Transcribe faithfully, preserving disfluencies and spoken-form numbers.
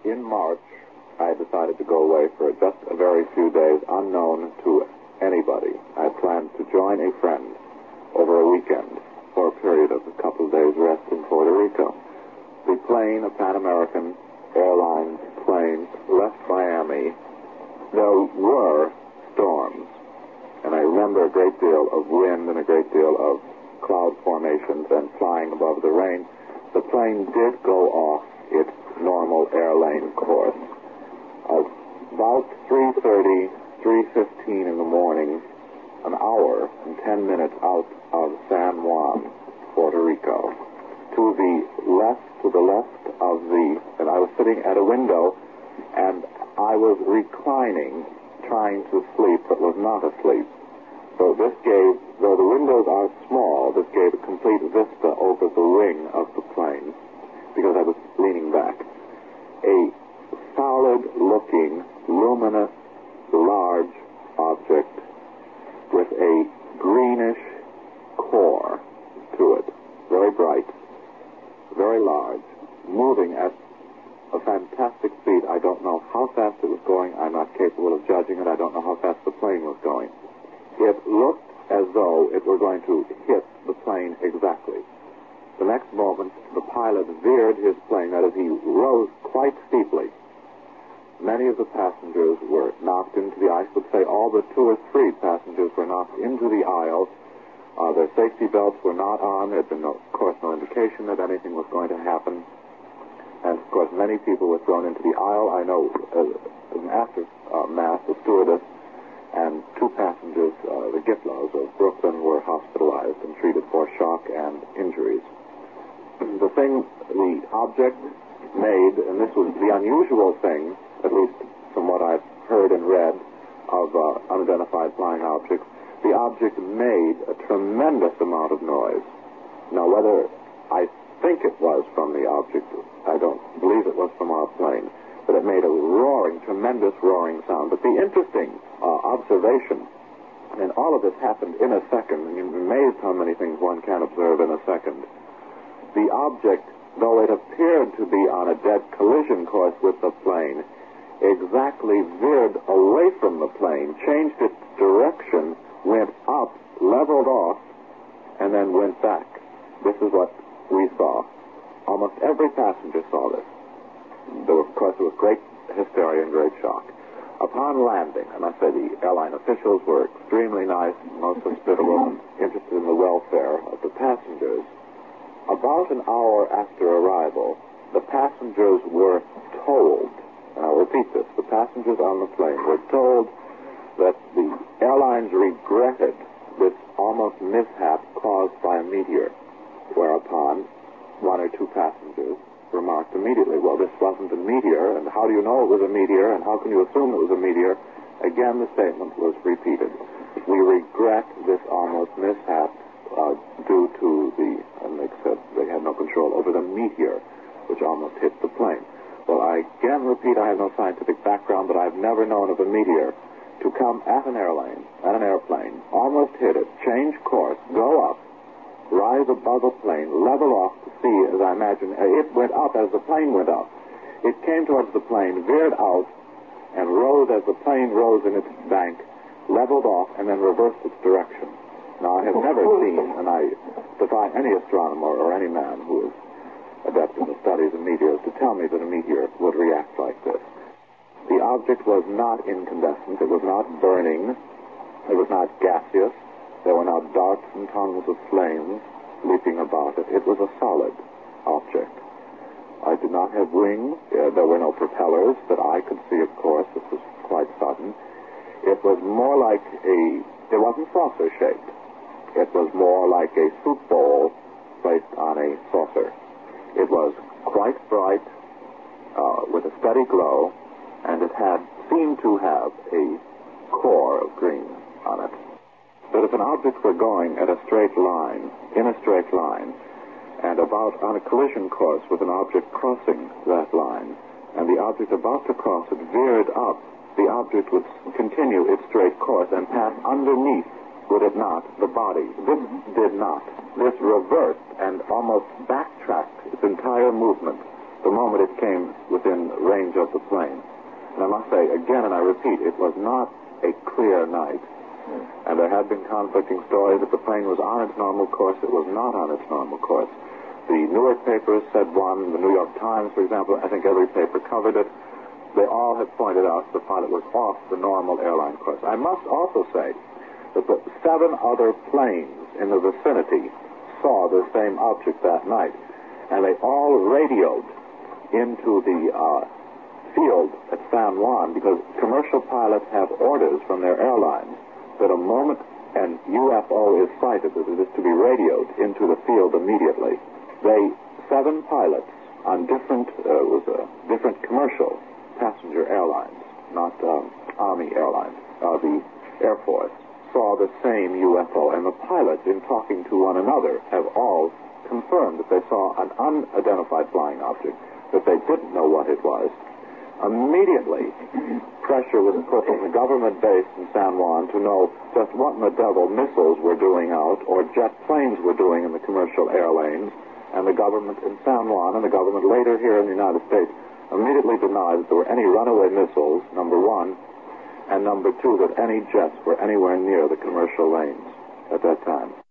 in March, I decided to go away for just a very few days, unknown to anybody. I planned to join a friend over a weekend for a period of a couple of days rest in Puerto Rico. The plane, a Pan American Airlines plane, left Miami. There were storms, and I remember a great deal of wind and a great deal of cloud formations and flying above the rain. The plane did go off its normal airlane course. Uh, about three thirty, three fifteen in the morning, an hour and ten minutes out of San Juan, Puerto Rico. To the left, to the left of the, and I was sitting at a window, and I was reclining, trying to sleep, but was not asleep. So this gave, though the windows are small, this gave a complete vista over the wing of the plane, because I was leaning back. A solid-looking, luminous, large object with a greenish core to it, very bright, very large, moving at a fantastic speed. I don't know how fast it was going. I'm not capable of judging it. I don't know how fast the plane was going. It looked as though it were going to hit the plane exactly. The next moment, the pilot veered his plane, that is, he rose quite steeply. Many of the passengers were knocked into the, I should say all but two or three passengers were knocked into the aisle. Uh, their safety belts were not on. There had been, no, of course, no indication that anything was going to happen. And, of course, many people were thrown into the aisle. I know uh, as an aftermath, the stewardess and two passengers, uh, the Gitlows of Brooklyn, were hospitalized and treated for shock and injuries. The thing, the object made, and this was the unusual thing, at least from what I've heard and read of uh, unidentified flying objects, the object made a tremendous amount of noise. Now, whether I think it was from the object, I don't believe it was from our plane, but it made a roaring, tremendous roaring sound. But the interesting uh, observation, and all of this happened in a second, and you're amazed how many things one can observe in a second. The object, though it appeared to be on a dead collision course with the plane, exactly veered away from the plane, changed its direction, went up, leveled off, and then went back. This is what we saw. Almost every passenger saw this. There was, of course, there was great hysteria and great shock. Upon landing, and I say the airline officials were extremely nice, most hospitable, and interested in the welfare of the passengers. About an hour after arrival, the passengers were told, and I'll repeat this, the passengers on the plane were told that the airlines regretted this almost mishap caused by a meteor, whereupon one or two passengers remarked immediately, well, this wasn't a meteor, and how do you know it was a meteor, and how can you assume it was a meteor? Again, the statement was repeated. We regret this almost mishap uh, due to the, and they said they had no control over the meteor, which almost hit the plane. Well, I again repeat, I have no scientific background, but I've never known of a meteor to come at an airplane, at an airplane, almost hit it, change course, go up, rise above the plane, level off to see, as I imagine, it went up as the plane went up. It came towards the plane, veered out, and rose as the plane rose in its bank, leveled off, and then reversed its direction. Now, I have never seen, and I defy any astronomer or any man who is adept in the studies of meteors to tell me that a meteor would react like this. The object was not incandescent. It was not burning. It was not gaseous. There were not darts and tongues of flames leaping about it. It was a solid object. I did not have wings. Uh, there were no propellers that I could see, of course. This was quite sudden. It was more like a, it wasn't saucer-shaped. It was more like a soup bowl placed on a saucer. It was quite bright, uh, with a steady glow, and it had seemed to have a core of green on it. But if an object were going at a straight line, in a straight line, and about on a collision course with an object crossing that line, and the object about to cross it veered up, the object would continue its straight course and pass underneath, would it not, the body. This did not. This reversed and almost backtracked its entire movement the moment it came within range of the plane. And I must say, again, and I repeat, it was not a clear night. And there had been conflicting stories that the plane was on its normal course. It was not on its normal course. The Newark papers said one, the New York Times, for example, I think every paper covered it. They all had pointed out the pilot was off the normal airline course. I must also say that the seven other planes in the vicinity saw the same object that night, and they all radioed into the uh, field at San Juan, because commercial pilots have orders from their airlines that a moment an U F O is sighted, that it is to be radioed into the field immediately. They, seven pilots on different, uh, was uh, different commercial passenger airlines, not um, Army airlines, uh, the Air Force, saw the same U F O, and the pilots, in talking to one another, have all confirmed that they saw an unidentified flying object, that they didn't know what it was. Immediately, pressure was put on the government base in San Juan to know just what in the devil missiles were doing out, or jet planes were doing in the commercial air lanes, and the government in San Juan, and the government later here in the United States, immediately denied that there were any runaway missiles, number one, and number two, that any jets were anywhere near the commercial lanes at that time.